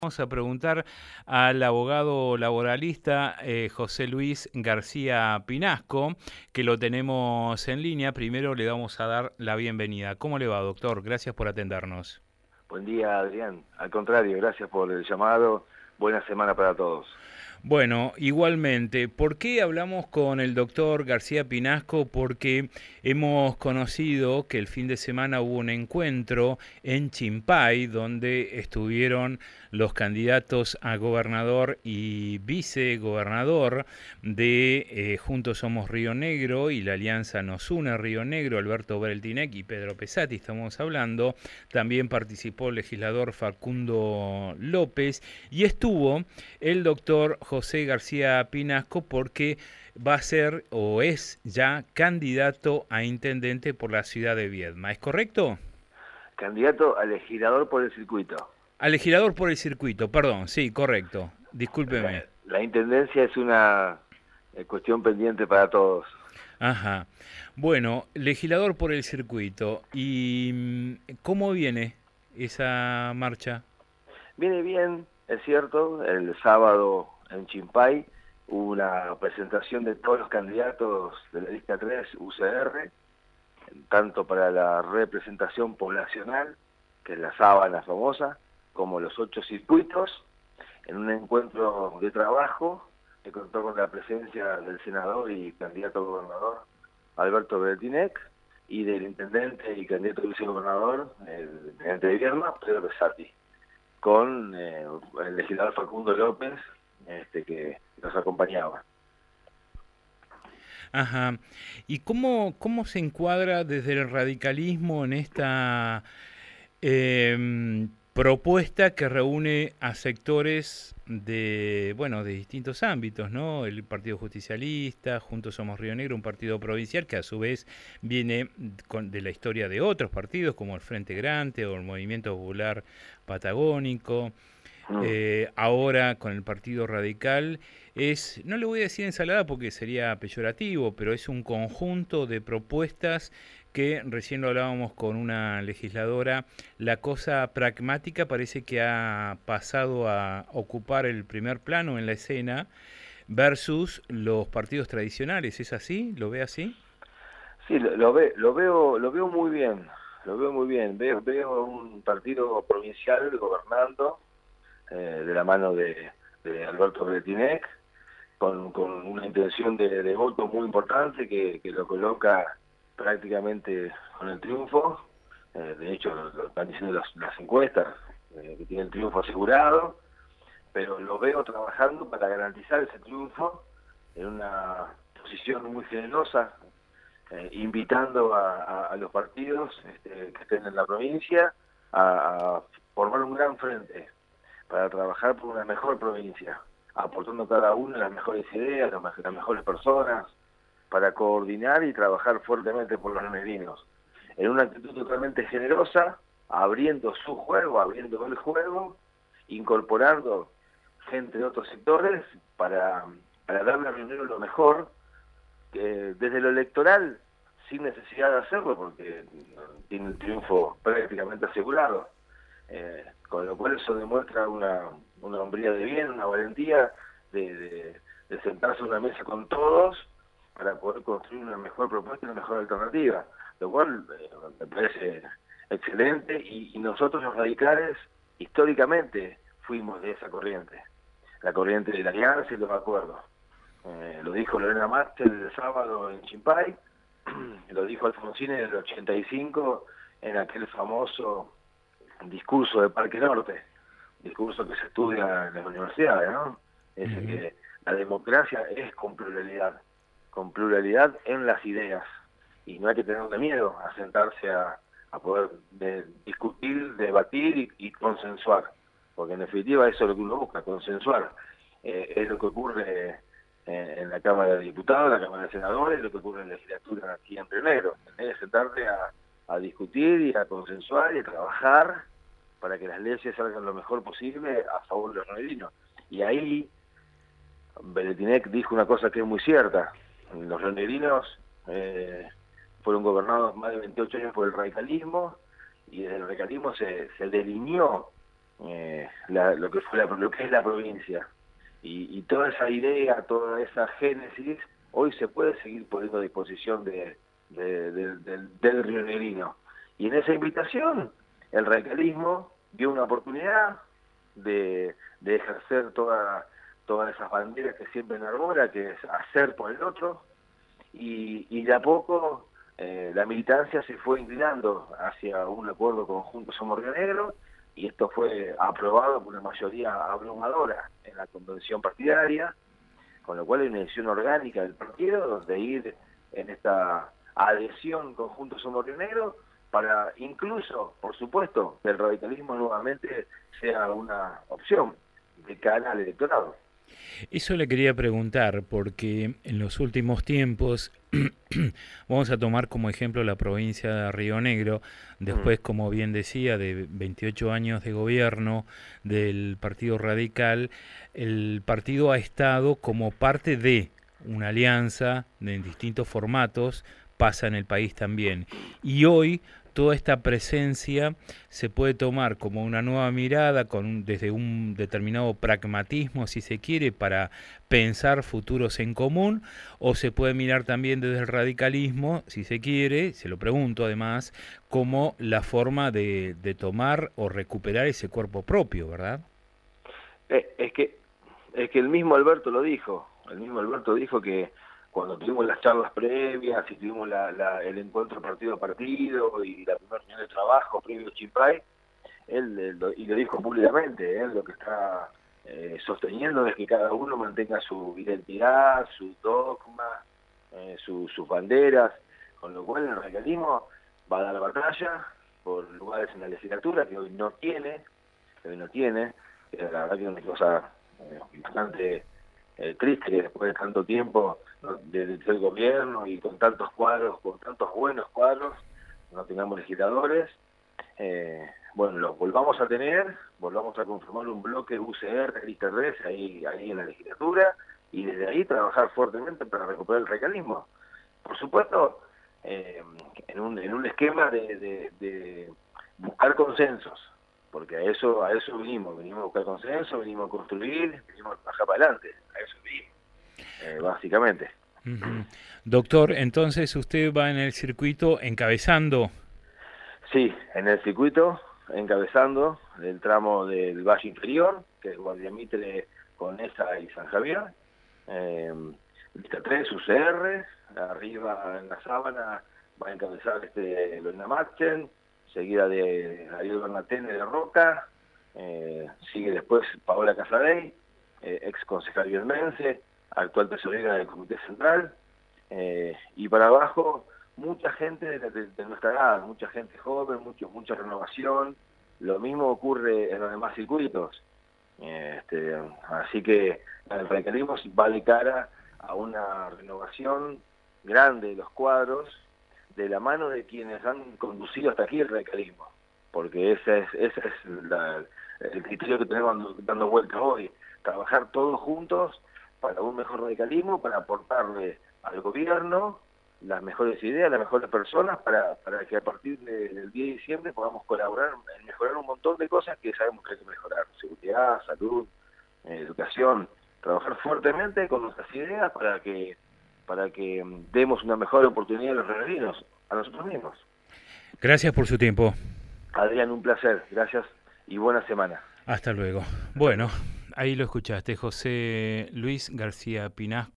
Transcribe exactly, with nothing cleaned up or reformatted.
Vamos a preguntar al abogado laboralista eh, José Luis García Pinasco, que lo tenemos en línea. Primero le vamos a dar la bienvenida. ¿Cómo le va, doctor? Gracias por atendernos. Buen día, Adrián. Al contrario, gracias por el llamado. Buena semana para todos. Bueno, igualmente, ¿por qué hablamos con el doctor García Pinasco? Porque hemos conocido que el fin de semana hubo un encuentro en Chimpay donde estuvieron los candidatos a gobernador y vicegobernador de eh, Juntos Somos Río Negro y la Alianza Nos Une Río Negro, Alberto Bereltinec y Pedro Pesati, estamos hablando. También participó el legislador Facundo López y estuvo el doctor José García Pinasco porque va a ser o es ya candidato a intendente por la ciudad de Viedma. ¿Es correcto? Candidato a legislador por el circuito. A legislador por el circuito, perdón, sí, correcto. Discúlpeme. La, la intendencia es una eh, cuestión pendiente para todos. Ajá. Bueno, legislador por el circuito. ¿Y cómo viene esa marcha? Viene bien, es cierto. El sábado en Chimpay hubo una presentación de todos los candidatos de la lista tres U C R, tanto para la representación poblacional, que es la sábana famosa, como los ocho circuitos, en un encuentro de trabajo que contó con la presencia del senador y candidato a gobernador Alberto Bereltinec y del intendente y candidato a vicegobernador, el intendente de Viedma, Pedro Pesati, con eh, el legislador Facundo López, este, que nos acompañaba. Ajá. ¿Y cómo, cómo se encuadra desde el radicalismo en esta eh, propuesta que reúne a sectores de, bueno, de distintos ámbitos, ¿no? El Partido Justicialista, Juntos Somos Río Negro, un partido provincial que a su vez viene con, de la historia de otros partidos como el Frente Grande o el Movimiento Popular Patagónico. Eh, ahora con el Partido Radical es, no le voy a decir ensalada porque sería peyorativo, pero es un conjunto de propuestas que recién lo hablábamos con una legisladora. La cosa pragmática parece que ha pasado a ocupar el primer plano en la escena versus los partidos tradicionales. ¿Es así? ¿Lo ve así? Sí, lo, lo, ve, lo veo lo veo muy bien, lo veo muy bien. Veo, veo un partido provincial gobernando eh, de la mano de, de Alberto Bereltinec, con, con una intención de, de voto muy importante que, que lo coloca prácticamente con el triunfo. Eh, de hecho, lo, lo están diciendo las, las encuestas, eh, que tiene el triunfo asegurado, pero lo veo trabajando para garantizar ese triunfo en una posición muy generosa, eh, invitando a, a, a los partidos este, que estén en la provincia a, a formar un gran frente para trabajar por una mejor provincia, aportando cada uno las mejores ideas, las, las mejores personas, para coordinar y trabajar fuertemente por los negrinos, en una actitud totalmente generosa, abriendo su juego, abriendo el juego, incorporando gente de otros sectores para, para darle a Río Negro lo mejor, que desde lo electoral, sin necesidad de hacerlo, porque tiene el triunfo prácticamente asegurado. Eh, con lo cual eso demuestra una, una hombría de bien, una valentía de, de, de sentarse a una mesa con todos para poder construir una mejor propuesta y una mejor alternativa, lo cual eh, me parece excelente, y, y nosotros los radicales históricamente fuimos de esa corriente, la corriente de la alianza y los acuerdos. Eh, lo dijo Lorena Master el sábado en Chimpay, lo dijo Alfonsín en el ochenta y cinco en aquel famoso discurso de Parque Norte, discurso que se estudia en las universidades, ¿no? Es uh-huh. que la democracia es con pluralidad, con pluralidad en las ideas, y no hay que tenerle miedo a sentarse a, a poder de, discutir, debatir y, y consensuar, porque en definitiva eso es lo que uno busca, consensuar. Eh, es lo que ocurre en, en la Cámara de Diputados, la Cámara de Senadores, lo que ocurre en la legislatura aquí en Río Negro, es sentarte a, a discutir y a consensuar y a trabajar para que las leyes salgan lo mejor posible a favor de los rionegrinos. Y ahí Bereltinec dijo una cosa que es muy cierta: los rionegrinos eh, fueron gobernados más de veintiocho años por el radicalismo, y desde el radicalismo se, se delineó eh, la, lo que fue la, lo que es la provincia. Y, y toda esa idea, toda esa génesis, hoy se puede seguir poniendo a disposición de, de, de, de, del rionegrino. Y en esa invitación, el radicalismo vio una oportunidad de, de ejercer toda, todas esas banderas que siempre enarbora, que es hacer por el otro, y, y de a poco eh, la militancia se fue inclinando hacia un acuerdo conjunto Somos Río Negro, y esto fue aprobado por una mayoría abrumadora en la convención partidaria, con lo cual hay una decisión orgánica del partido de ir en esta adhesión conjunto Somos Río Negro, para incluso, por supuesto, que el radicalismo nuevamente sea una opción de cara al electorado. Eso le quería preguntar, porque en los últimos tiempos, vamos a tomar como ejemplo la provincia de Río Negro, después, mm. como bien decía, de veintiocho años de gobierno del Partido Radical, el partido ha estado como parte de una alianza en distintos formatos, pasa en el país también, y hoy toda esta presencia se puede tomar como una nueva mirada con un, desde un determinado pragmatismo, si se quiere, para pensar futuros en común, o se puede mirar también desde el radicalismo, si se quiere, se lo pregunto además, como la forma de, de tomar o recuperar ese cuerpo propio, ¿verdad? Eh, es que es que el mismo Alberto lo dijo, el mismo Alberto dijo que cuando tuvimos las charlas previas y tuvimos la, la, el encuentro partido a partido y la primera reunión de trabajo previo a Chimpay, él, él lo, y lo dijo públicamente, él lo que está eh, sosteniendo es que cada uno mantenga su identidad, su dogma, eh, su, sus banderas, con lo cual el radicalismo va a dar la batalla por lugares en la legislatura que hoy no tiene, que hoy no tiene, que la verdad que es una cosa eh, bastante eh, triste que después de tanto tiempo desde el gobierno y con tantos cuadros, con tantos buenos cuadros, no tengamos legisladores. Eh, bueno, los volvamos a tener, volvamos a conformar un bloque U C R, lista tres, ahí, ahí en la legislatura, y desde ahí trabajar fuertemente para recuperar el radicalismo. Por supuesto, eh, en, un, en un esquema de, de, de buscar consensos, porque a eso a eso vinimos, venimos a buscar consenso, venimos a construir, venimos a trabajar para adelante, a eso vinimos. Eh, básicamente. Uh-huh. Doctor, entonces usted va en el circuito encabezando. Sí, en el circuito encabezando el tramo del Valle Inferior, que es Guardiamitre, Conesa y San Javier. Eh, lista tres, U C R, arriba en la sábana va a encabezar este Lorena Marchen, seguida de Ariel Bernatene de Roca, eh, sigue después Paola Casadei, eh, ex concejal viermense, actual tesorera del Comité Central, eh, y para abajo mucha gente de, de, de nuestra edad, mucha gente joven, mucho, mucha renovación. Lo mismo ocurre en los demás circuitos. Eh, este, así que el radicalismo va de cara a una renovación grande de los cuadros, de la mano de quienes han conducido hasta aquí el radicalismo, porque ese es, ese es la, el criterio que tenemos dando, dando vuelta hoy, trabajar todos juntos para un mejor radicalismo, para aportarle al gobierno las mejores ideas, las mejores personas, para, para que a partir de, del diez de diciembre podamos colaborar en mejorar un montón de cosas que sabemos que hay que mejorar: seguridad, salud, eh, educación, trabajar fuertemente con nuestras ideas para que para que demos una mejor oportunidad a los rionegrinos, a nosotros mismos. Gracias por su tiempo. Adrián, un placer, gracias y buena semana. Hasta luego. Bueno, ahí lo escuchaste, José Luis García Pinasco.